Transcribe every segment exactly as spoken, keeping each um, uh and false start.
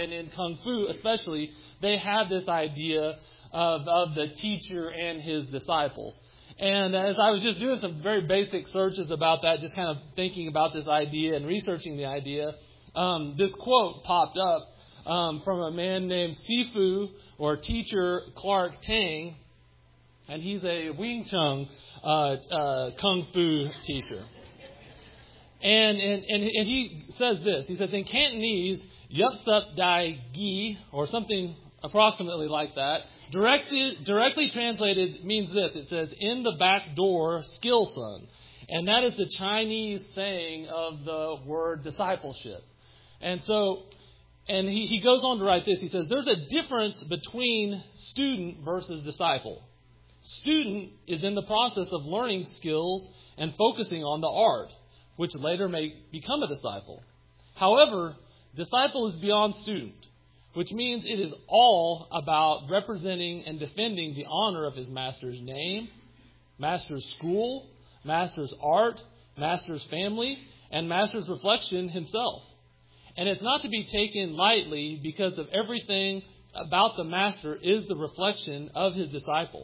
And in Kung Fu especially, they have this idea of, of the teacher and his disciples. And as I was just doing some very basic searches about that, just kind of thinking about this idea and researching the idea, um, this quote popped up um, from a man named Sifu, or teacher Clark Tang, and he's a Wing Chun uh, uh, Kung Fu teacher. And, and, and, and he says this, he says, in Cantonese, Yup Sup Dai Gi, or something approximately like that, directly, directly translated means this. It says, in the back door, skill son. And that is the Chinese saying of the word discipleship. And so, and he, he goes on to write this. He says, there's a difference between student versus disciple. Student is in the process of learning skills and focusing on the art, which later may become a disciple. However, disciple is beyond student, which means it is all about representing and defending the honor of his master's name, master's school, master's art, master's family, and master's reflection himself. And it's not to be taken lightly because of everything about the master is the reflection of his disciple.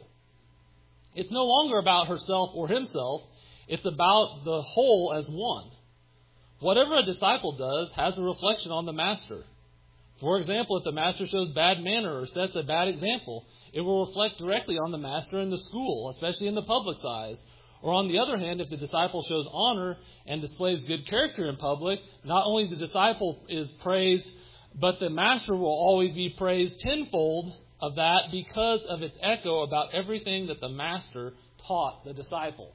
It's no longer about herself or himself. It's about the whole as one. Whatever a disciple does has a reflection on the master. For example, if the master shows bad manner or sets a bad example, it will reflect directly on the master in the school, especially in the public's eyes. Or on the other hand, if the disciple shows honor and displays good character in public, not only the disciple is praised, but the master will always be praised tenfold of that because of its echo about everything that the master taught the disciple.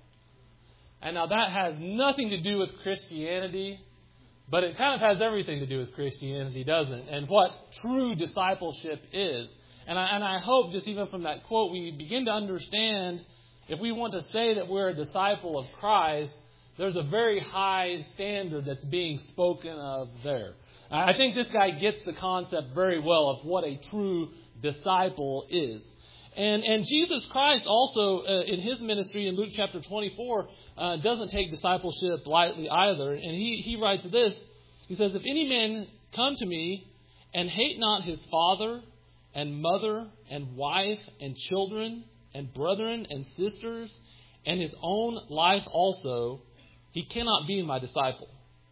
And now that has nothing to do with Christianity, but it kind of has everything to do with Christianity, doesn't it? And what true discipleship is. And I, and I hope just even from that quote, we begin to understand, if we want to say that we're a disciple of Christ, there's a very high standard that's being spoken of there. I think this guy gets the concept very well of what a true disciple is. And and Jesus Christ also, uh, in his ministry in Luke chapter twenty-four, uh, doesn't take discipleship lightly either. And he, he writes this. He says, if any man come to me and hate not his father and mother and wife and children and brethren and sisters and his own life also, he cannot be my disciple.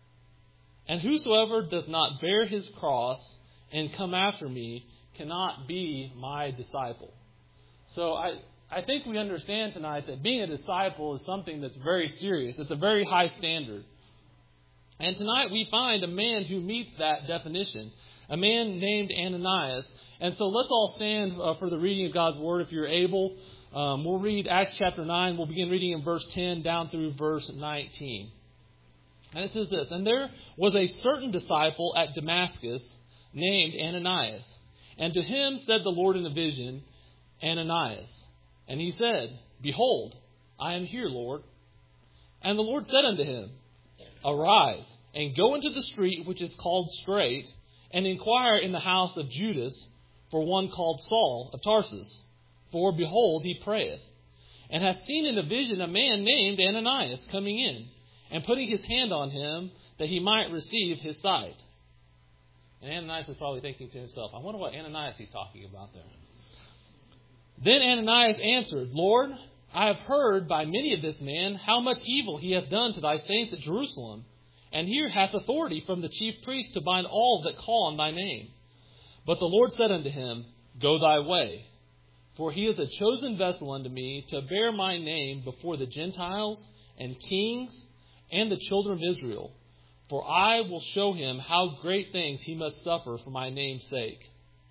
And whosoever does not bear his cross and come after me cannot be my disciple. So I, I think we understand tonight that being a disciple is something that's very serious. It's a very high standard. And tonight we find a man who meets that definition, a man named Ananias. And so let's all stand uh, for the reading of God's Word if you're able. Um, we'll read Acts chapter nine. We'll begin reading in verse ten down through verse nineteen. And it says this, and there was a certain disciple at Damascus named Ananias. And to him said the Lord in a vision, Ananias. And he said, behold, I am here, Lord. And the Lord said unto him, arise, and go into the street which is called Straight, and inquire in the house of Judas for one called Saul of Tarsus. For behold, he prayeth, and hath seen in a vision a man named Ananias coming in, and putting his hand on him, that he might receive his sight. And Ananias is probably thinking to himself, I wonder what Ananias he's talking about there. Then Ananias answered, Lord, I have heard by many of this man how much evil he hath done to thy saints at Jerusalem. And here hath authority from the chief priest to bind all that call on thy name. But the Lord said unto him, go thy way. For he is a chosen vessel unto me to bear my name before the Gentiles and kings and the children of Israel. For I will show him how great things he must suffer for my name's sake.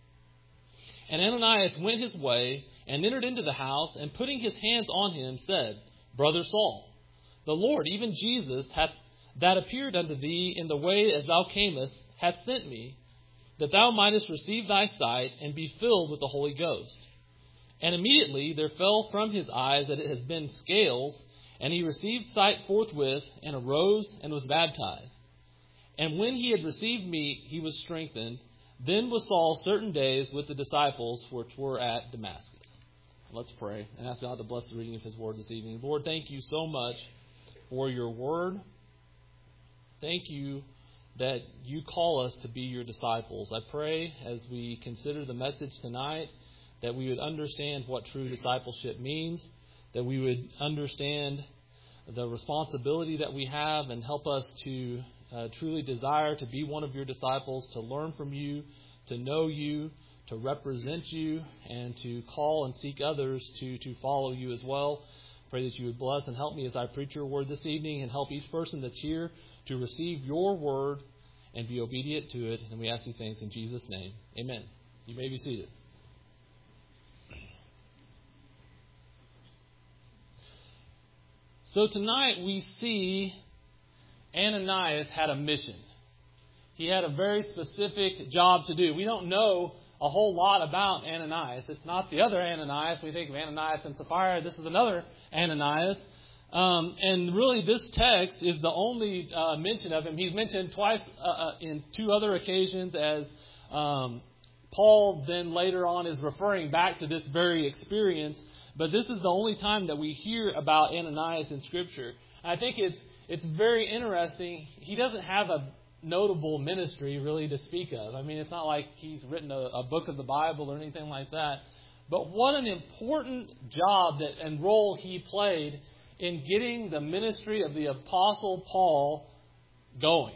And Ananias went his way and entered into the house, and putting his hands on him, said, Brother Saul, the Lord, even Jesus, hath, that appeared unto thee in the way as thou camest, hath sent me, that thou mightest receive thy sight and be filled with the Holy Ghost. And immediately there fell from his eyes that it had been scales, and he received sight forthwith, and arose and was baptized. And when he had received meat, he was strengthened. Then was Saul certain days with the disciples which were at Damascus. Let's pray and ask God to bless the reading of his word this evening. Lord, thank you so much for your word. Thank you that you call us to be your disciples. I pray as we consider the message tonight that we would understand what true discipleship means, that we would understand the responsibility that we have and help us to uh, truly desire to be one of your disciples, to learn from you, to know you, to represent you, and to call and seek others to, to follow you as well. Pray that you would bless and help me as I preach your word this evening, and help each person that's here to receive your word and be obedient to it. And we ask these things in Jesus' name. Amen. You may be seated. So tonight we see Ananias had a mission. He had a very specific job to do. We don't know a whole lot about Ananias. It's not the other Ananias. We think of Ananias and Sapphira. This is another Ananias. Um, and really this text is the only uh, mention of him. He's mentioned twice uh, uh, in two other occasions as um, Paul then later on is referring back to this very experience. But this is the only time that we hear about Ananias in Scripture. I think it's it's very interesting. He doesn't have a notable ministry really to speak of. I mean, it's not like he's written a, a book of the Bible or anything like that. But what an important job that and role he played in getting the ministry of the Apostle Paul going.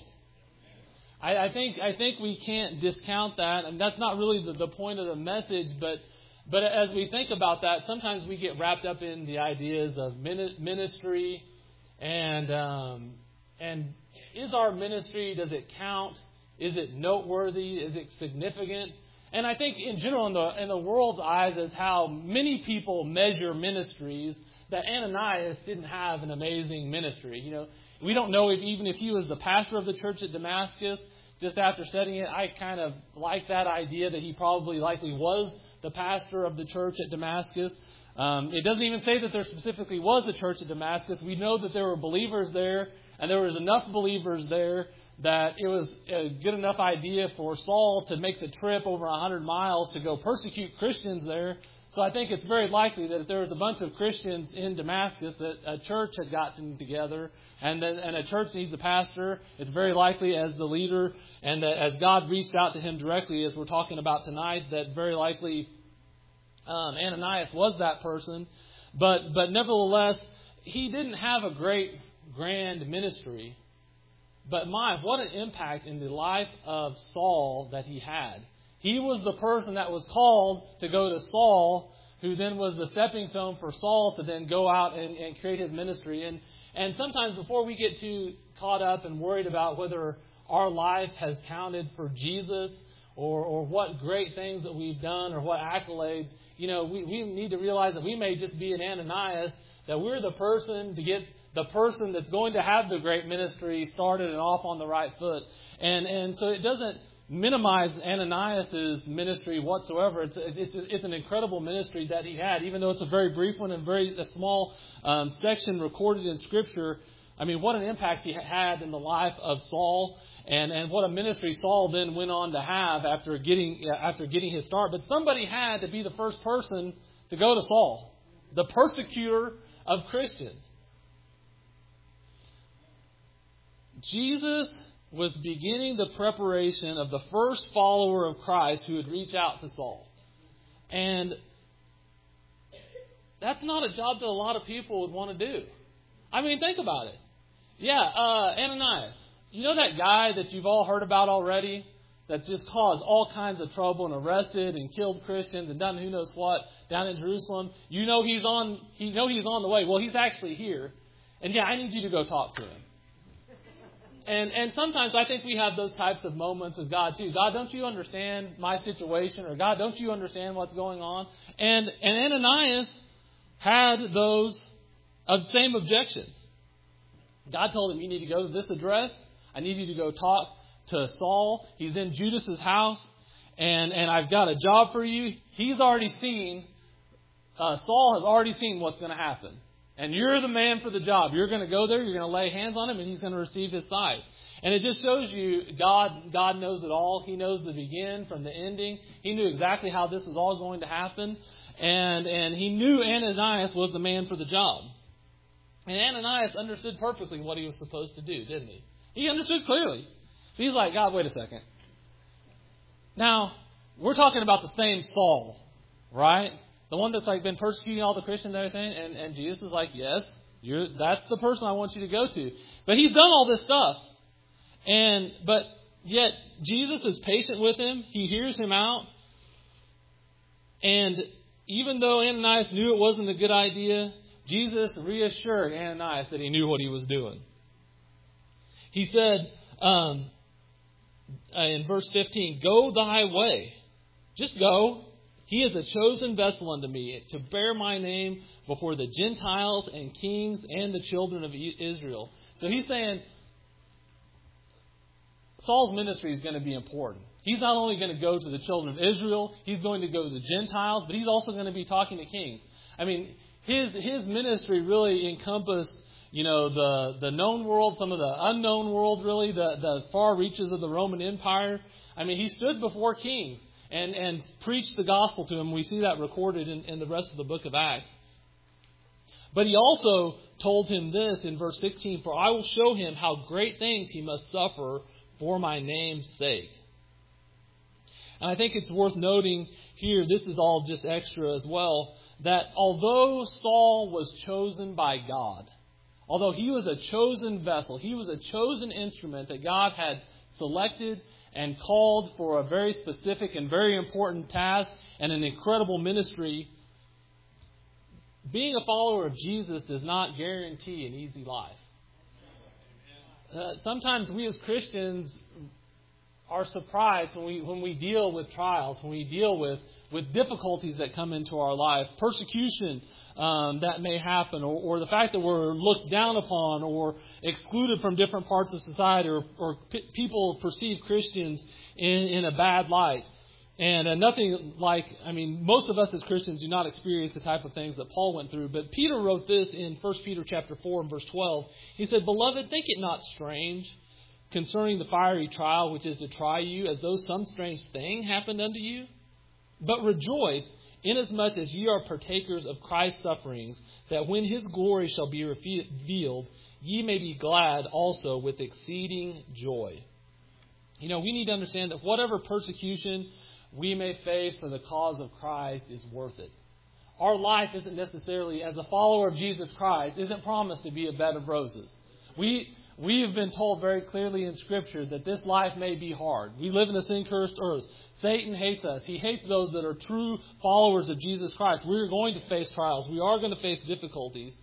I, I think I think we can't discount that, and that's not really the, the point of the message. But but as we think about that, sometimes we get wrapped up in the ideas of ministry and um, and is our ministry, does it count? Is it noteworthy? Is it significant? And I think in general, in the in the world's eyes, is how many people measure ministries. That Ananias didn't have an amazing ministry. You know, we don't know if even if he was the pastor of the church at Damascus. Just after studying it, I kind of like that idea that he probably likely was the pastor of the church at Damascus. Um, it doesn't even say that there specifically was a church at Damascus. We know that there were believers there, and there was enough believers there that it was a good enough idea for Saul to make the trip over one hundred miles to go persecute Christians there. So I think it's very likely that if there was a bunch of Christians in Damascus, that a church had gotten together, and that, and a church needs a pastor. It's very likely as the leader, and that as God reached out to him directly, as we're talking about tonight, that very likely um, Ananias was that person. But but nevertheless, he didn't have a great grand ministry. But my, what an impact in the life of Saul that he had. He was the person that was called to go to Saul, who then was the stepping stone for Saul to then go out and, and create his ministry. And and sometimes before we get too caught up and worried about whether our life has counted for Jesus or, or what great things that we've done or what accolades, you know, we, we need to realize that we may just be an Ananias, that we're the person to get the person that's going to have the great ministry started and off on the right foot. And and so it doesn't minimize Ananias' ministry whatsoever. It's, it's it's an incredible ministry that he had, even though it's a very brief one and very a small um, section recorded in Scripture. I mean, what an impact he had in the life of Saul, and, and what a ministry Saul then went on to have after getting after getting his start. But somebody had to be the first person to go to Saul, the persecutor of Christians. Jesus was beginning the preparation of the first follower of Christ who would reach out to Saul. And that's not a job that a lot of people would want to do. I mean, think about it. Yeah, uh, Ananias. You know that guy that you've all heard about already that's just caused all kinds of trouble and arrested and killed Christians and done who knows what down in Jerusalem? You know he's on, you know he's on the way. Well, he's actually here. And yeah, I need you to go talk to him. And and sometimes I think we have those types of moments with God too. God, don't you understand my situation? Or God, don't you understand what's going on? And and Ananias had those same objections. God told him, you need to go to this address. I need you to go talk to Saul. He's in Judas's house. And, and I've got a job for you. He's already seen, uh, Saul has already seen what's going to happen. And you're the man for the job. You're going to go there. You're going to lay hands on him, and he's going to receive his sight. And it just shows you God God knows it all. He knows the begin from the ending. He knew exactly how this was all going to happen. And, and he knew Ananias was the man for the job. And Ananias understood perfectly what he was supposed to do, didn't he? He understood clearly. He's like, God, wait a second. Now, we're talking about the same Saul, right? The one that's like been persecuting all the Christians and everything. And, and Jesus is like, yes, you're, that's the person I want you to go to. But he's done all this stuff. And, but yet Jesus is patient with him. He hears him out. And even though Ananias knew it wasn't a good idea, Jesus reassured Ananias that he knew what he was doing. He said, um, in verse fifteen, go thy way. Just go. He is a chosen vessel unto me to bear my name before the Gentiles and kings and the children of Israel. So he's saying Saul's ministry is going to be important. He's not only going to go to the children of Israel, he's going to go to the Gentiles, but he's also going to be talking to kings. I mean, his his ministry really encompassed, you know, the, the known world, some of the unknown world, really, the, the far reaches of the Roman Empire. I mean, he stood before kings and, and preached the gospel to them. We see that recorded in, in the rest of the book of Acts. But he also told him this in verse sixteen, for I will show him how great things he must suffer for my name's sake. And I think it's worth noting here, this is all just extra as well, that although Saul was chosen by God, although he was a chosen vessel, he was a chosen instrument that God had selected and called for a very specific and very important task and an incredible ministry, being a follower of Jesus does not guarantee an easy life. Uh, sometimes we as Christians are surprised when we when we deal with trials, when we deal with, with difficulties that come into our life, persecution um, that may happen, or, or the fact that we're looked down upon or excluded from different parts of society, or, or p- people perceive Christians in, in a bad light. And uh, nothing like, I mean, most of us as Christians do not experience the type of things that Paul went through. But Peter wrote this in First Peter chapter four and verse twelve. He said, Beloved, think it not strange concerning the fiery trial which is to try you, as though some strange thing happened unto you. But rejoice, inasmuch as ye are partakers of Christ's sufferings, that when his glory shall be revealed, ye may be glad also with exceeding joy. You know, we need to understand that whatever persecution we may face for the cause of Christ is worth it. Our life isn't necessarily, as a follower of Jesus Christ, isn't promised to be a bed of roses. We we have been told very clearly in Scripture that this life may be hard. We live in a sin-cursed earth. Satan hates us. He hates those that are true followers of Jesus Christ. We're going to face trials. We are going to face difficulties.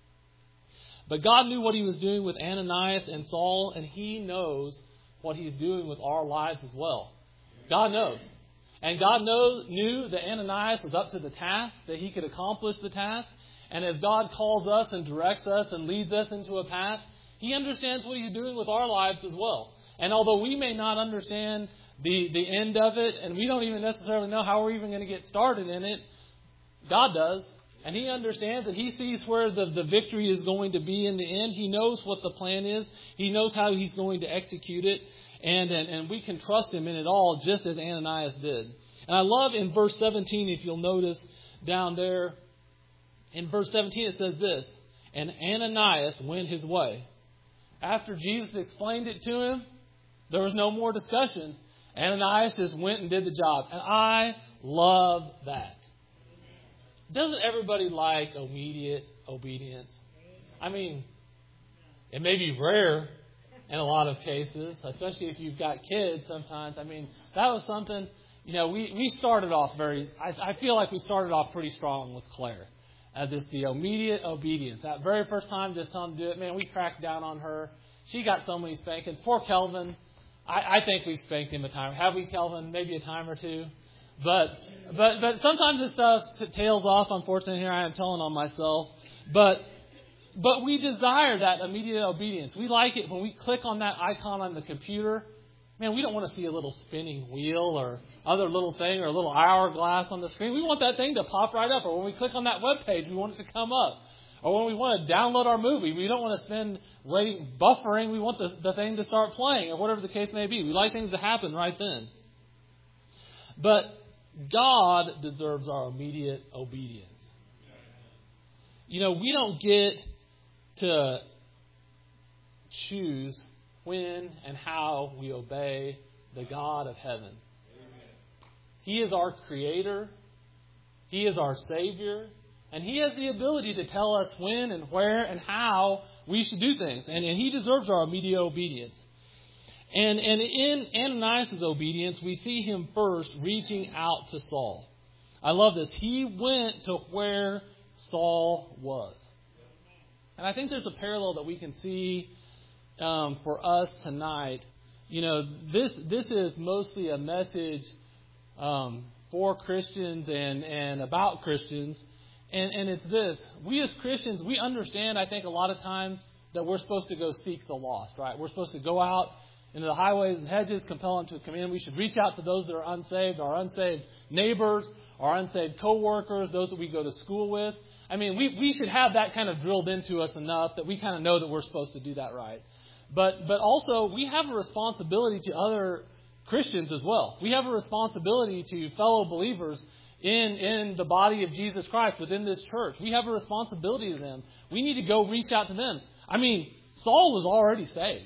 But God knew what he was doing with Ananias and Saul, and he knows what he's doing with our lives as well. God knows. And God knows, knew that Ananias was up to the task, that he could accomplish the task. And as God calls us and directs us and leads us into a path, he understands what he's doing with our lives as well. And although we may not understand the, the end of it, and we don't even necessarily know how we're even going to get started in it, God does. And he understands and he sees where the, the victory is going to be in the end. He knows what the plan is. He knows how he's going to execute it. And, and, and we can trust him in it all, just as Ananias did. And I love in verse seventeen, if you'll notice down there, in verse seventeen it says this, and Ananias went his way. After Jesus explained it to him, there was no more discussion. Ananias just went and did the job. And I love that. Doesn't everybody like immediate obedience? I mean, it may be rare in a lot of cases, especially if you've got kids sometimes. I mean, that was something, you know, we, we started off very, I, I feel like we started off pretty strong with Claire. Uh, this, the immediate obedience. That very first time, just telling her to do it, man, we cracked down on her. She got so many spankings. Poor Kelvin. I, I think we spanked him a time. Have we, Kelvin? Maybe a time or two. But but but sometimes this stuff t- tails off, unfortunately. Here I am telling on myself. But but we desire that immediate obedience. We like it when we click on that icon on the computer. Man, we don't want to see a little spinning wheel or other little thing or a little hourglass on the screen. We want that thing to pop right up. Or when we click on that web page, we want it to come up. Or when we want to download our movie, we don't want to spend waiting, buffering. We want the, the thing to start playing or whatever the case may be. We like things to happen right then. But God deserves our immediate obedience. You know, we don't get to choose when, and how we obey the God of heaven. Amen. He is our Creator. He is our Savior. And He has the ability to tell us when and where and how we should do things. And, and He deserves our immediate obedience. And, and in Ananias' obedience, we see him first reaching out to Saul. I love this. He went to where Saul was. And I think there's a parallel that we can see um, for us tonight. You know, this this is mostly a message um, for Christians and, and about Christians. And, and it's this. We as Christians, we understand, I think, a lot of times that we're supposed to go seek the lost, right? We're supposed to go out into the highways and hedges, compel them to come in. We should reach out to those that are unsaved, our unsaved neighbors, our unsaved co-workers, those that we go to school with. I mean, we, we should have that kind of drilled into us enough that we kind of know that we're supposed to do that right. But but also, we have a responsibility to other Christians as well. We have a responsibility to fellow believers in, in the body of Jesus Christ within this church. We have a responsibility to them. We need to go reach out to them. I mean, Saul was already saved.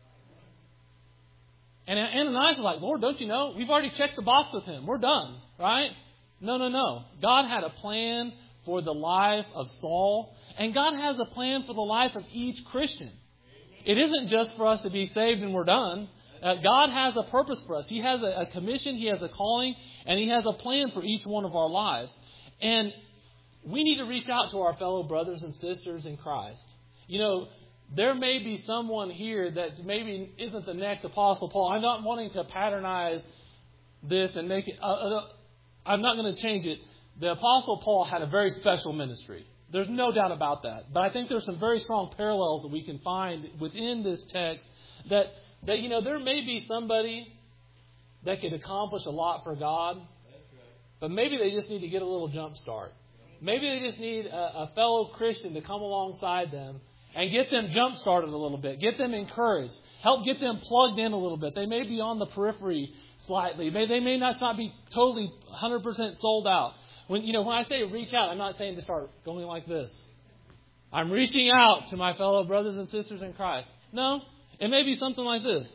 And Ananias was like, Lord, don't you know? We've already checked the box with him. We're done, right? No, no, no. God had a plan for the life of Saul. And God has a plan for the life of each Christian. It isn't just for us to be saved and we're done. Uh, God has a purpose for us. He has a, a commission. He has a calling. And He has a plan for each one of our lives. And we need to reach out to our fellow brothers and sisters in Christ. You know, there may be someone here that maybe isn't the next Apostle Paul. I'm not wanting to patronize this and make it... Uh, uh, I'm not going to change it. The Apostle Paul had a very special ministry. There's no doubt about that. But I think there's some very strong parallels that we can find within this text that, that you know, there may be somebody that could accomplish a lot for God, but maybe they just need to get a little jump start. Maybe they just need a, a fellow Christian to come alongside them and get them jump started a little bit. Get them encouraged. Help get them plugged in a little bit. They may be on the periphery slightly. May, they may not, not be totally one hundred percent sold out. When you know when I say reach out, I'm not saying to start going like this. I'm reaching out to my fellow brothers and sisters in Christ. No, it may be something like this.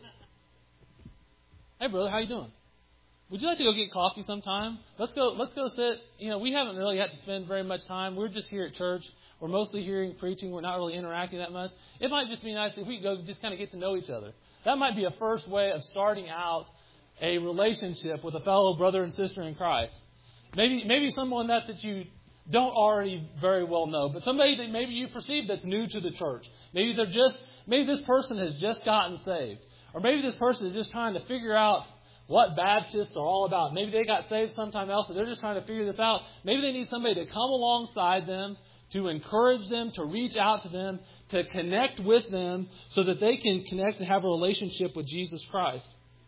Hey, brother, how you doing? Would you like to go get coffee sometime? Let's go. Let's go sit. You know, we haven't really had to spend very much time. We're just here at church. We're mostly hearing preaching. We're not really interacting that much. It might just be nice if we go just kind of get to know each other. That might be a first way of starting out a relationship with a fellow brother and sister in Christ. Maybe maybe someone that, that you don't already very well know, but somebody that maybe you perceive that's new to the church. Maybe they're just maybe this person has just gotten saved, or maybe this person is just trying to figure out what Baptists are all about. Maybe they got saved sometime else, and they're just trying to figure this out. Maybe they need somebody to come alongside them, to encourage them, to reach out to them, to connect with them so that they can connect and have a relationship with Jesus Christ.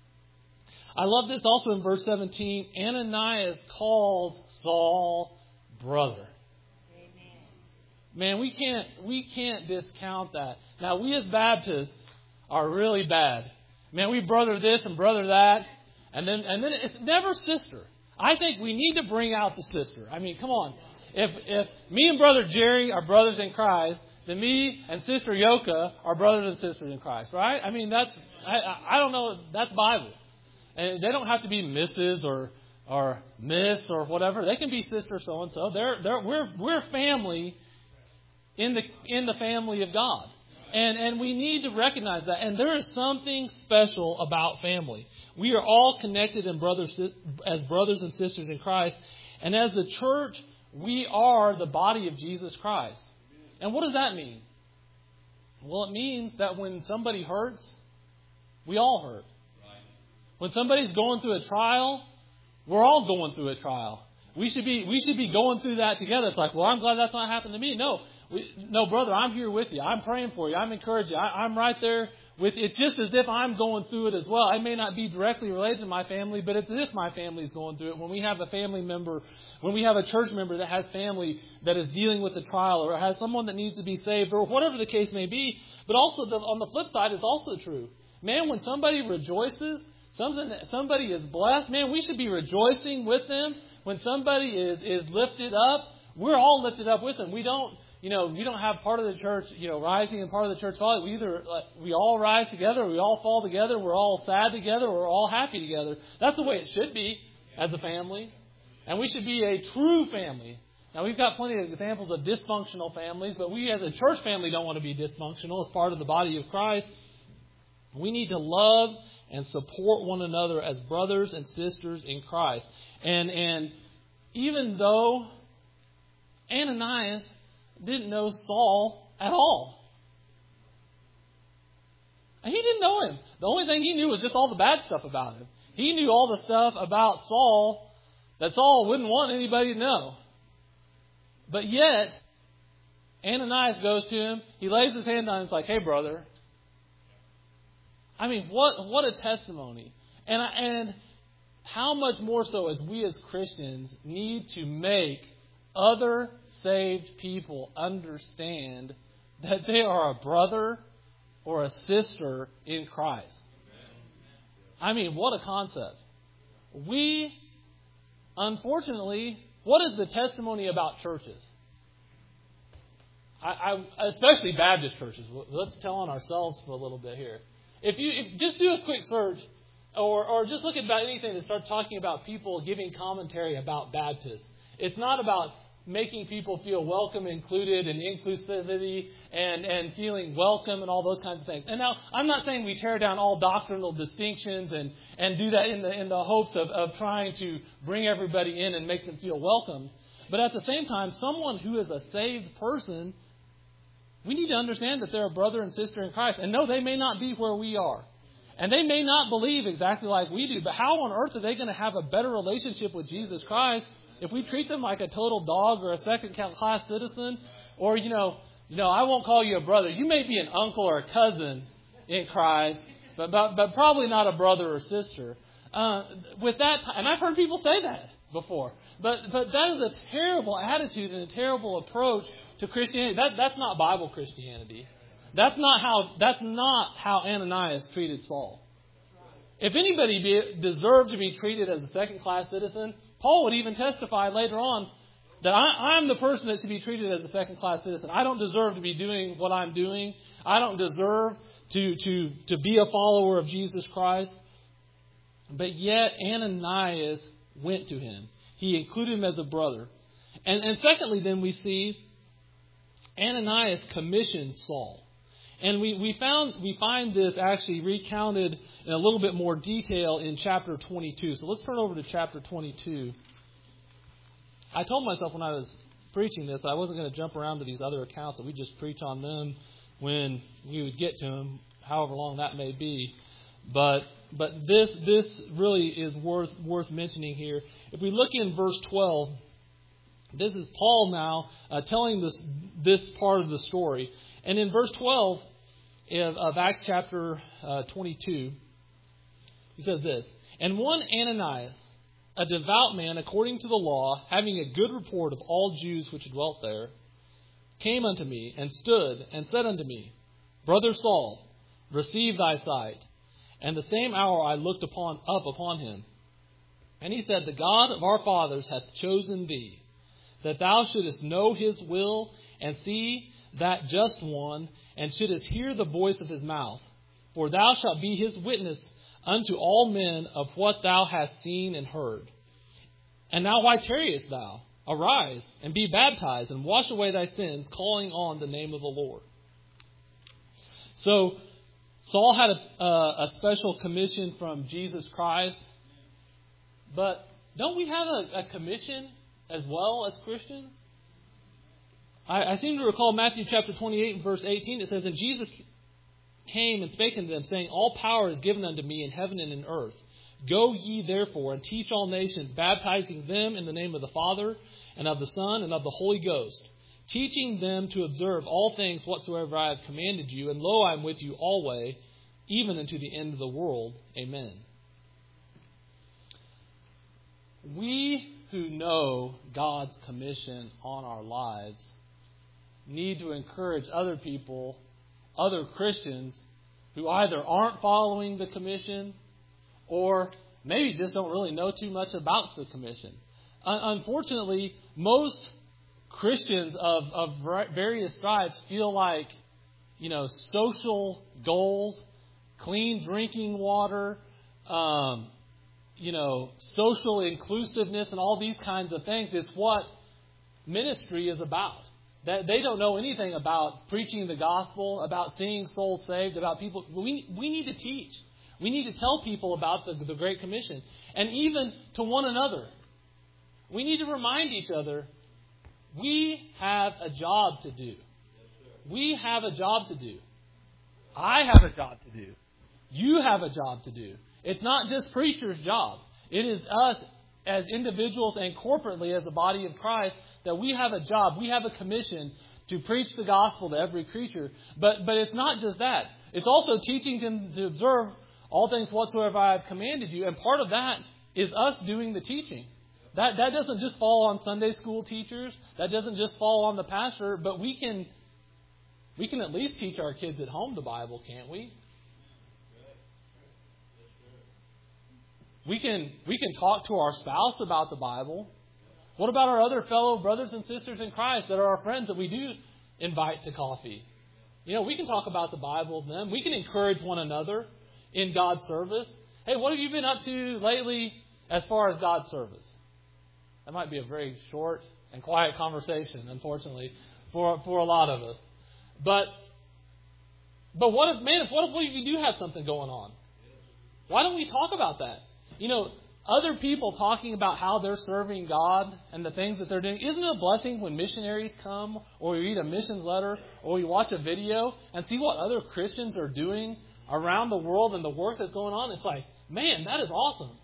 I love this also in verse seventeen. Ananias calls Saul brother. Amen. Man, we can't we can't discount that. Now, we as Baptists are really bad. Man, we brother this and brother that. And then and then it's never sister. I think we need to bring out the sister. I mean, come on. If if me and Brother Jerry are brothers in Christ, then me and Sister Yoka are brothers and sisters in Christ, right? I mean, that's I I don't know. That's Bible. And they don't have to be Missus or or Miss or whatever. They can be Sister so and so. They're they're we're we're family in the in the family of God. And and we need to recognize that. And there is something special about family. We are all connected in brothers as brothers and sisters in Christ. And as the church, we are the body of Jesus Christ. And what does that mean? Well, it means that when somebody hurts, we all hurt. When somebody's going through a trial, we're all going through a trial. We should be we should be going through that together. It's like, well, I'm glad that's not happened to me. No, we, no, brother, I'm here with you. I'm praying for you. I'm encouraging you. I, I'm right there with you. It's just as if I'm going through it as well. I may not be directly related to my family, but it's as if my family is going through it. When we have a family member, when we have a church member that has family that is dealing with a trial or has someone that needs to be saved or whatever the case may be. But also the, on the flip side, it's also true. Man, when somebody rejoices, Something that somebody is blessed, man, we should be rejoicing with them. When somebody is, is lifted up, we're all lifted up with them. We don't, you know, we don't have part of the church, you know, rising and part of the church falling. We either, like, we all rise together, we all fall together, we're all sad together, we're all happy together. That's the way it should be as a family. And we should be a true family. Now, we've got plenty of examples of dysfunctional families, but we as a church family don't want to be dysfunctional as part of the body of Christ. We need to love and support one another as brothers and sisters in Christ. And, and even though Ananias didn't know Saul at all. He didn't know him. The only thing he knew was just all the bad stuff about him. He knew all the stuff about Saul that Saul wouldn't want anybody to know. But yet, Ananias goes to him. He lays his hand on him and is like, hey, brother. I mean, what what a testimony. And I, and how much more so as we as Christians need to make other saved people understand that they are a brother or a sister in Christ. I mean, what a concept. We, unfortunately, what is the testimony about churches? I, I, especially Baptist churches. Let's tell on ourselves for a little bit here. If you if, just do a quick search, or or just look at about anything that starts talking about people giving commentary about Baptists. It's not about making people feel welcome, included, and inclusivity, and, and feeling welcome, and all those kinds of things. And now, I'm not saying we tear down all doctrinal distinctions and, and do that in the in the hopes of, of trying to bring everybody in and make them feel welcomed. But at the same time, someone who is a saved person, we need to understand that they're a brother and sister in Christ. And no, they may not be where we are. And they may not believe exactly like we do. But how on earth are they going to have a better relationship with Jesus Christ if we treat them like a total dog or a second-class citizen? Or, you know, you know, I won't call you a brother. You may be an uncle or a cousin in Christ, but but, but probably not a brother or sister. Uh, with that, and I've heard people say that before. But but that is a terrible attitude and a terrible approach to Christianity. That that's not Bible Christianity. That's not how that's not how Ananias treated Saul. If anybody be, deserved to be treated as a second-class citizen, Paul would even testify later on that I, I'm the person that should be treated as a second-class citizen. I don't deserve to be doing what I'm doing. I don't deserve to to to be a follower of Jesus Christ. But yet Ananias went to him. He included him as a brother. And, and secondly, then we see Ananias commissioned Saul. And we, we found we find this actually recounted in a little bit more detail in chapter twenty-two. So let's turn over to chapter twenty-two. I told myself when I was preaching this, I wasn't going to jump around to these other accounts, that we just preach on them when we would get to them, however long that may be. But but this this really is worth worth mentioning here. If we look in verse twelve, this is Paul now uh, telling this this part of the story. And in verse twelve of Acts chapter uh, twenty-two, he says this: And one Ananias, a devout man according to the law, having a good report of all Jews which dwelt there, came unto me, and stood, and said unto me, Brother Saul, receive thy sight. And the same hour I looked upon up upon him. And he said, The God of our fathers hath chosen thee, that thou shouldest know his will, and see that just one, and shouldest hear the voice of his mouth. For thou shalt be his witness unto all men of what thou hast seen and heard. And now why tarriest thou? Arise, and be baptized, and wash away thy sins, calling on the name of the Lord. So, Saul had a, a, a special commission from Jesus Christ. But don't we have a, a commission as well as Christians? I, I seem to recall Matthew chapter twenty-eight and verse eighteen. It says, And Jesus came and spake unto them, saying, All power is given unto me in heaven and in earth. Go ye therefore and teach all nations, baptizing them in the name of the Father and of the Son and of the Holy Ghost, teaching them to observe all things whatsoever I have commanded you. And lo, I am with you always, even unto the end of the world. Amen. We who know God's commission on our lives need to encourage other people, other Christians, who either aren't following the commission or maybe just don't really know too much about the commission. Uh, unfortunately, most Christians of, of various stripes feel like, you know, social goals, clean drinking water, um, you know, social inclusiveness and all these kinds of things. It's what ministry is about. That they don't know anything about preaching the gospel, about seeing souls saved, about people. We, we need to teach. We need to tell people about the, the Great Commission. And even to one another. We need to remind each other, we have a job to do. We have a job to do. I have a job to do. You have a job to do. It's not just preachers' job. It is us as individuals and corporately as the body of Christ that we have a job. We have a commission to preach the gospel to every creature. But but it's not just that. It's also teaching them to observe all things whatsoever I have commanded you. And part of that is us doing the teaching. That that doesn't just fall on Sunday school teachers. That doesn't just fall on the pastor. But we can we can at least teach our kids at home the Bible, can't we? We can we can talk to our spouse about the Bible. What about our other fellow brothers and sisters in Christ that are our friends that we do invite to coffee? You know, we can talk about the Bible with them. We can encourage one another in God's service. Hey, what have you been up to lately as far as God's service? That might be a very short and quiet conversation, unfortunately, for for a lot of us. But but what if, man, if what if we do have something going on? Why don't we talk about that? You know, other people talking about how they're serving God and the things that they're doing. Isn't it a blessing when missionaries come or you read a missions letter or you watch a video and see what other Christians are doing around the world and the work that's going on? It's like, man, that is awesome.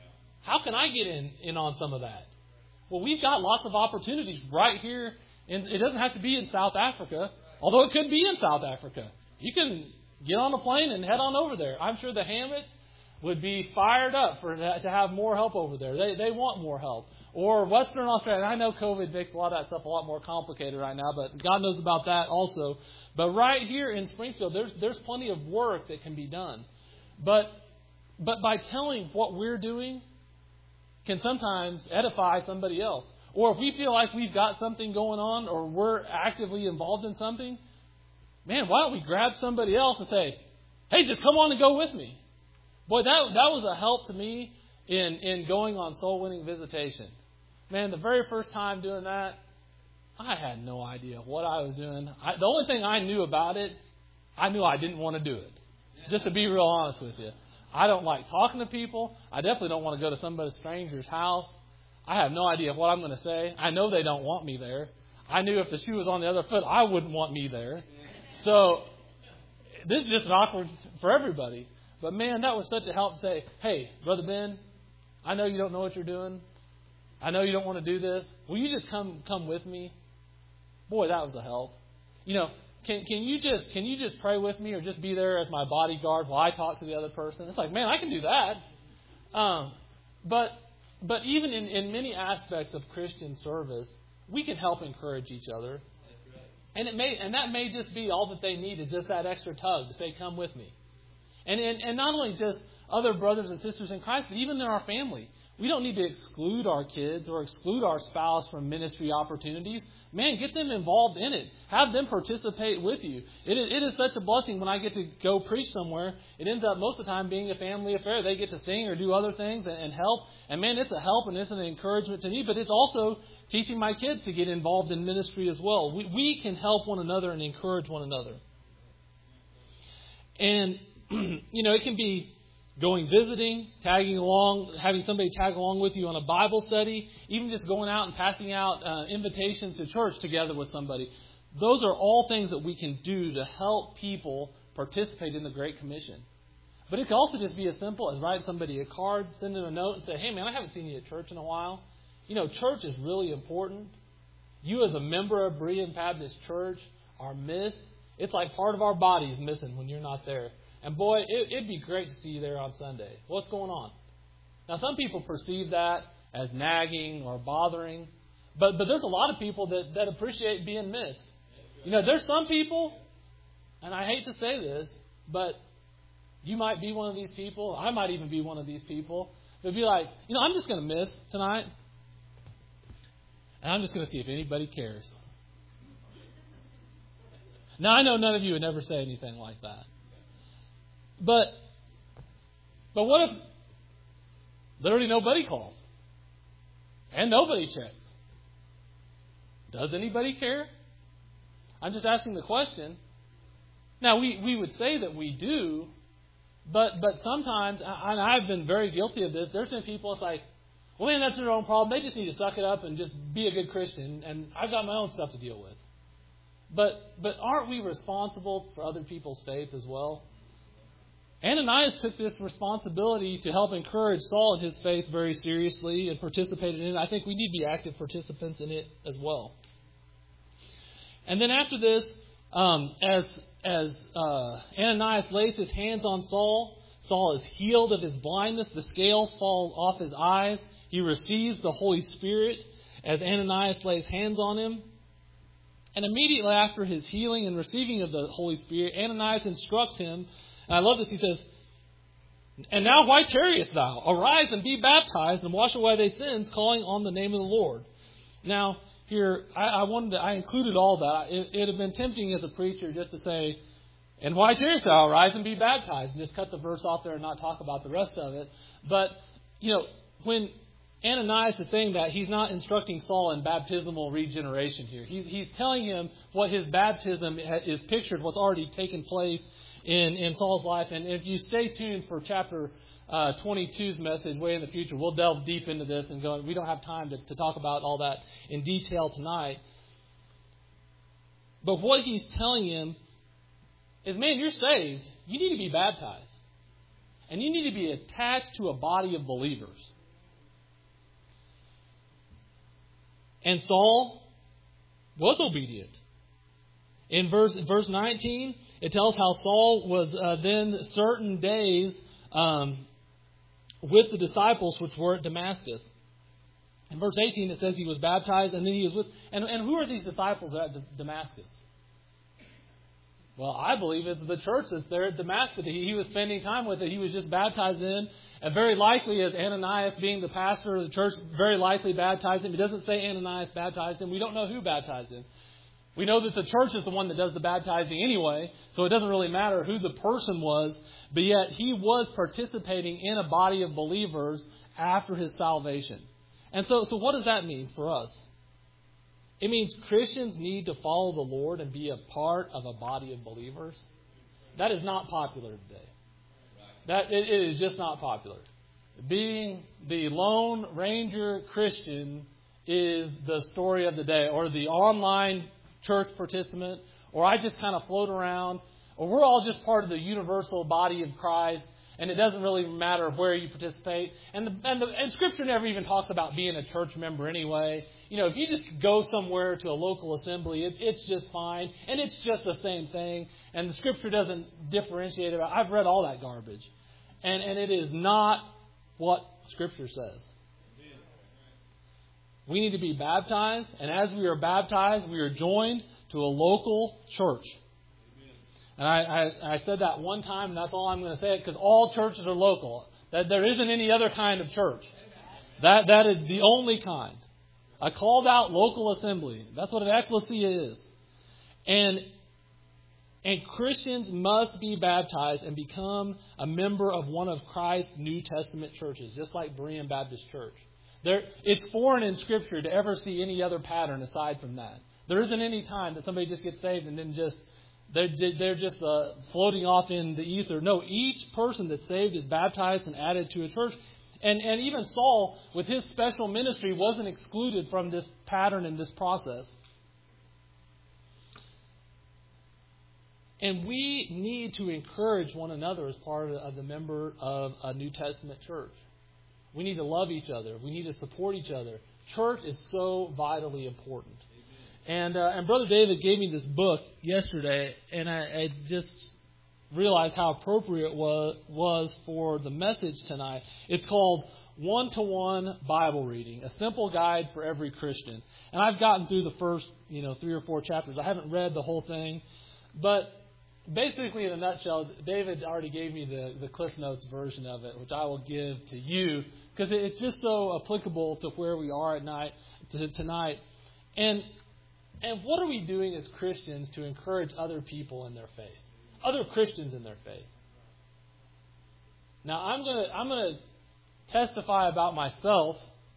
How can I get in, in on some of that? Well, we've got lots of opportunities right here. And it doesn't have to be in South Africa, although it could be in South Africa. You can get on a plane and head on over there. I'm sure the Hammett would be fired up for to have more help over there. They they want more help. Or Western Australia. I know COVID makes a lot of that stuff a lot more complicated right now, but God knows about that also. But right here in Springfield, there's there's plenty of work that can be done. But but by telling what we're doing can sometimes edify somebody else. Or if we feel like we've got something going on or we're actively involved in something, man, why don't we grab somebody else and say, hey, just come on and go with me. Boy, that that was a help to me in, in going on soul-winning visitation. Man, the very first time doing that, I had no idea what I was doing. I, the only thing I knew about it, I knew I didn't want to do it. Just to be real honest with you. I don't like talking to people. I definitely don't want to go to somebody's stranger's house. I have no idea what I'm going to say. I know they don't want me there. I knew if the shoe was on the other foot, I wouldn't want me there. So this is just awkward for everybody. But, man, that was such a help to say, hey, Brother Ben, I know you don't know what you're doing. I know you don't want to do this. Will you just come come with me? Boy, that was a help. You know, can can you just can you just pray with me or just be there as my bodyguard while I talk to the other person? It's like, man, I can do that. Um, but but even in, in many aspects of Christian service, we can help encourage each other. And it may and that may just be all that they need is just that extra tug to say, come with me. And, and and not only just other brothers and sisters in Christ, but even in our family. We don't need to exclude our kids or exclude our spouse from ministry opportunities. Man, get them involved in it. Have them participate with you. It is, it is such a blessing when I get to go preach somewhere. It ends up most of the time being a family affair. They get to sing or do other things and, and help. And man, it's a help and it's an encouragement to me. But it's also teaching my kids to get involved in ministry as well. We, we can help one another and encourage one another. And you know, it can be going visiting, tagging along, having somebody tag along with you on a Bible study, even just going out and passing out uh, invitations to church together with somebody. Those are all things that we can do to help people participate in the Great Commission. But it can also just be as simple as writing somebody a card, send them a note and say, hey, man, I haven't seen you at church in a while. You know, church is really important. You as a member of Berean Baptist Church are missed. It's like part of our body is missing when you're not there. And boy, it, it'd be great to see you there on Sunday. What's going on? Now, some people perceive that as nagging or bothering. But but there's a lot of people that, that appreciate being missed. You know, there's some people, and I hate to say this, but you might be one of these people. I might even be one of these people. They'd be like, you know, I'm just going to miss tonight. And I'm just going to see if anybody cares. Now, I know none of you would never say anything like that. But, but what if literally nobody calls? And nobody checks? Does anybody care? I'm just asking the question. Now, we, we would say that we do, but but sometimes, and I've been very guilty of this, there's been people, it's like, well, man, that's their own problem. They just need to suck it up and just be a good Christian, and I've got my own stuff to deal with. But but aren't we responsible for other people's faith as well? Ananias took this responsibility to help encourage Saul in his faith very seriously and participated in it. I think we need to be active participants in it as well. And then after this, um, as as uh, Ananias lays his hands on Saul, Saul is healed of his blindness. The scales fall off his eyes. He receives the Holy Spirit as Ananias lays hands on him. And immediately after his healing and receiving of the Holy Spirit, Ananias instructs him. And I love this. He says, "And now why tarriest thou? Arise and be baptized and wash away thy sins, calling on the name of the Lord." Now, here, I, I wanted to, I included all that. It would have been tempting as a preacher just to say, "And why tarriest thou? Arise and be baptized," and just cut the verse off there and not talk about the rest of it. But, you know, when Ananias is saying that, he's not instructing Saul in baptismal regeneration here. He's, he's telling him what his baptism is pictured, what's already taken place in, in Saul's life. And if you stay tuned for chapter uh, twenty-two's message way in the future, we'll delve deep into this and go. We don't have time to, to talk about all that in detail tonight. But what he's telling him is, man, you're saved. You need to be baptized. And you need to be attached to a body of believers. And Saul was obedient. In verse verse nineteen, it tells how Saul was uh, then certain days um, with the disciples which were at Damascus. In verse eighteen, it says he was baptized, and then he was with... And, and who are these disciples at Damascus? Well, I believe it's the church that's there at Damascus. He, he was spending time with it. He was just baptized in. And very likely, as Ananias being the pastor of the church, very likely baptized him. It doesn't say Ananias baptized him. We don't know who baptized him. We know that the church is the one that does the baptizing anyway, so it doesn't really matter who the person was. But yet, he was participating in a body of believers after his salvation. And so, so what does that mean for us? It means Christians need to follow the Lord and be a part of a body of believers. That is not popular today. That it, it is just not popular. Being the Lone Ranger Christian is the story of the day, or the online church participant, or I just kind of float around, or we're all just part of the universal body of Christ. And it doesn't really matter where you participate. And the, and the and Scripture never even talks about being a church member anyway. You know, if you just go somewhere to a local assembly, it, it's just fine. And it's just the same thing. And the Scripture doesn't differentiate about. I've read all that garbage. And, and it is not what Scripture says. We need to be baptized. And as we are baptized, we are joined to a local church. And I, I, I said that one time, and that's all I'm going to say it, because all churches are local. That there isn't any other kind of church. That that is the only kind. A called out local assembly. That's what an ecclesia is. And and Christians must be baptized and become a member of one of Christ's New Testament churches, just like Berean Baptist Church. There, it's foreign in Scripture to ever see any other pattern aside from that. There isn't any time that somebody just gets saved and then just They're, they're just uh, floating off in the ether. No, each person that's saved is baptized and added to a church. And, and even Saul, with his special ministry, wasn't excluded from this pattern and this process. And we need to encourage one another as part of the member of a New Testament church. We need to love each other. We need to support each other. Church is so vitally important. And uh, and Brother David gave me this book yesterday, and I, I just realized how appropriate it was, was for the message tonight. It's called One-to-One Bible Reading, a simple guide for every Christian. And I've gotten through the first, you know, three or four chapters. I haven't read the whole thing, but basically, in a nutshell, David already gave me the, the Cliff Notes version of it, which I will give to you because it's just so applicable to where we are at night to tonight. And and what are we doing as Christians to encourage other people in their faith, other Christians in their faith? Now I'm gonna I'm gonna testify about myself.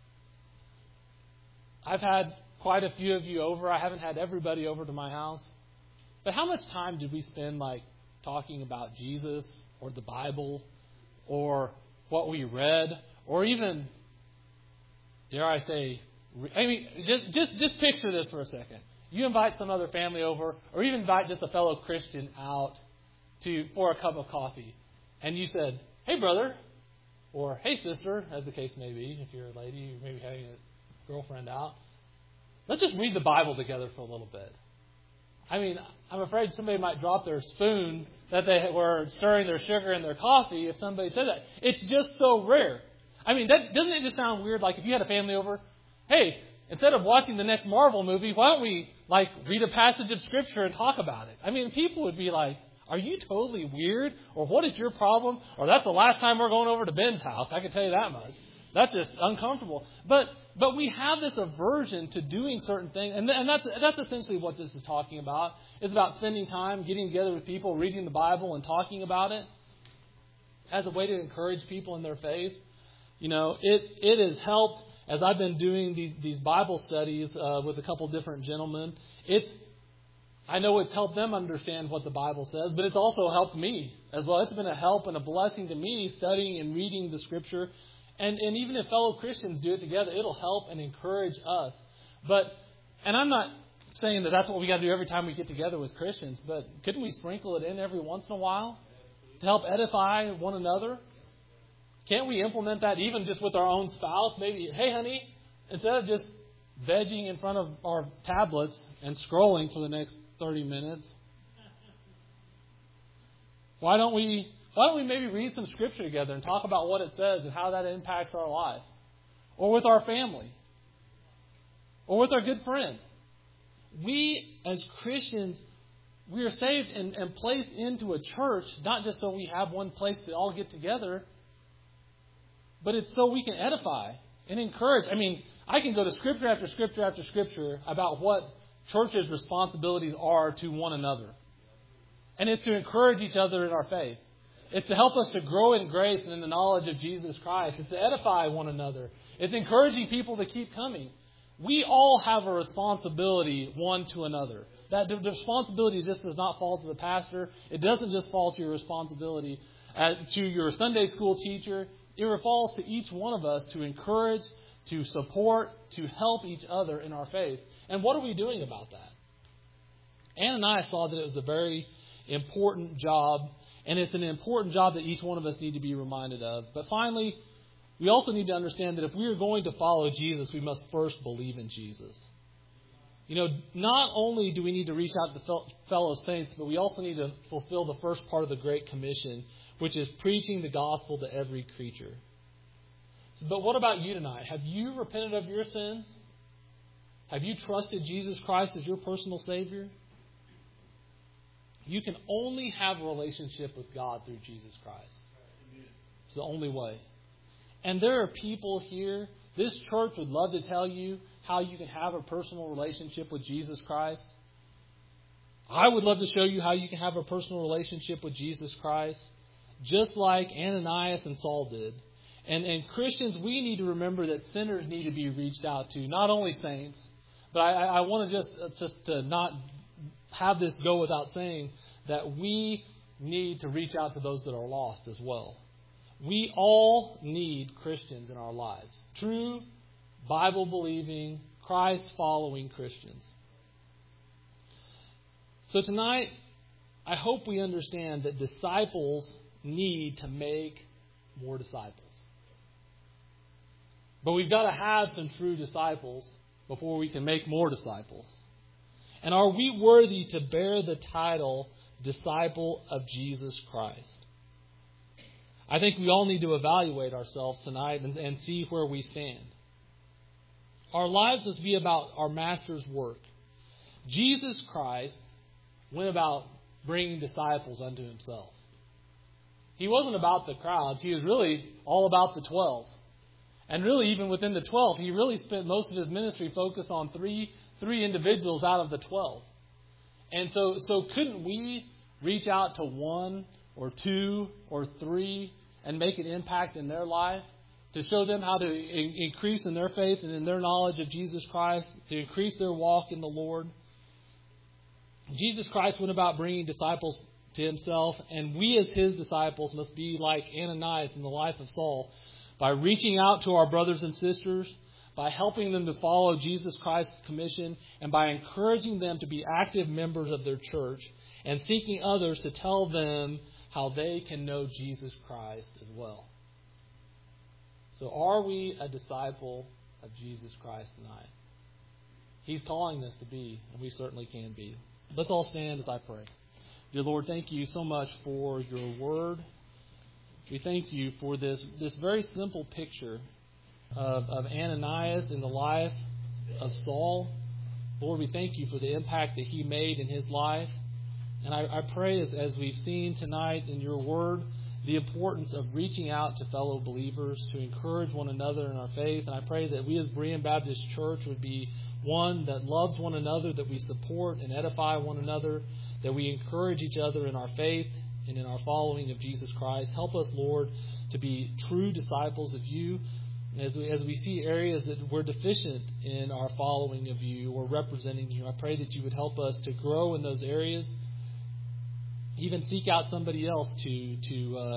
I've had quite a few of you over. I haven't had everybody over to my house. But how much time did we spend like talking about Jesus or the Bible or what we read or even, dare I say, I mean, just just just picture this for a second. You invite some other family over or even invite just a fellow Christian out to for a cup of coffee. And you said, hey, brother, or hey, sister, as the case may be. If you're a lady, you may be having a girlfriend out. Let's just read the Bible together for a little bit. I mean, I'm afraid somebody might drop their spoon that they were stirring their sugar in their coffee if somebody said that. It's just so rare. I mean, that, doesn't it just sound weird? Like if you had a family over, hey, instead of watching the next Marvel movie, why don't we like read a passage of Scripture and talk about it? I mean, people would be like, are you totally weird? Or what is your problem? Or that's the last time we're going over to Ben's house. I can tell you that much. That's just uncomfortable. But but we have this aversion to doing certain things. And, th- and that's that's essentially what this is talking about. It's about spending time, getting together with people, reading the Bible and talking about it as a way to encourage people in their faith. You know, it, it has helped, as I've been doing these, these Bible studies uh, with a couple different gentlemen, it's I know it's helped them understand what the Bible says, but it's also helped me as well. It's been a help and a blessing to me studying and reading the Scripture. And, and even if fellow Christians do it together, it'll help and encourage us. But, and I'm not saying that that's what we got to do every time we get together with Christians, but couldn't we sprinkle it in every once in a while to help edify one another? Can't we implement that even just with our own spouse? Maybe, hey, honey, instead of just vegging in front of our tablets and scrolling for the next thirty minutes, why don't we why don't we maybe read some Scripture together and talk about what it says and how that impacts our life? Or with our family? Or with our good friend? We, as Christians, we are saved and, and placed into a church, not just so we have one place to all get together, but it's so we can edify and encourage. I mean, I can go to Scripture after Scripture after Scripture about what churches' responsibilities are to one another. And it's to encourage each other in our faith. It's to help us to grow in grace and in the knowledge of Jesus Christ. It's to edify one another. It's encouraging people to keep coming. We all have a responsibility one to another. That the responsibility just does not fall to the pastor. It doesn't just fall to your responsibility as, to your Sunday school teacher. It falls to each one of us to encourage, to support, to help each other in our faith. And what are we doing about that? Ann and I saw that it was a very important job, and it's an important job that each one of us need to be reminded of. But finally, we also need to understand that if we are going to follow Jesus, we must first believe in Jesus. You know, not only do we need to reach out to fellow saints, but we also need to fulfill the first part of the Great Commission, which is preaching the gospel to every creature. So, but what about you tonight? Have you repented of your sins? Have you trusted Jesus Christ as your personal Savior? You can only have a relationship with God through Jesus Christ. It's the only way. And there are people here, this church would love to tell you how you can have a personal relationship with Jesus Christ. I would love to show you how you can have a personal relationship with Jesus Christ, just like Ananias and Saul did. And, and Christians, we need to remember that sinners need to be reached out to, not only saints. But I, I want to just, just to not have this go without saying that we need to reach out to those that are lost as well. We all need Christians in our lives. True, Bible-believing, Christ-following Christians. So tonight, I hope we understand that disciples need to make more disciples. But we've got to have some true disciples before we can make more disciples. And are we worthy to bear the title disciple of Jesus Christ? I think we all need to evaluate ourselves tonight and, and see where we stand. Our lives must be about our Master's work. Jesus Christ went about bringing disciples unto Himself. He wasn't about the crowds. He was really all about the twelve. And really, even within the twelve, he really spent most of his ministry focused on three three individuals out of the twelve. And so, so couldn't we reach out to one or two or three and make an impact in their life to show them how to in- increase in their faith and in their knowledge of Jesus Christ, to increase their walk in the Lord? Jesus Christ went about bringing disciples to himself, and we as his disciples must be like Ananias in the life of Saul, by reaching out to our brothers and sisters, by helping them to follow Jesus Christ's commission, and by encouraging them to be active members of their church, and seeking others to tell them how they can know Jesus Christ as well. So are we a disciple of Jesus Christ tonight? He's calling us to be, and we certainly can be. Let's all stand as I pray. Dear Lord, thank you so much for your word. We thank you for this, this very simple picture of, of Ananias in the life of Saul. Lord, we thank you for the impact that he made in his life. And I, I pray, as, as we've seen tonight in your word, the importance of reaching out to fellow believers to encourage one another in our faith. And I pray that we as Berean Baptist Church would be one that loves one another, that we support and edify one another, that we encourage each other in our faith and in our following of Jesus Christ. Help us, Lord, to be true disciples of you. As we, as we see areas that we're deficient in our following of you or representing you, I pray that you would help us to grow in those areas. Even seek out somebody else to to uh,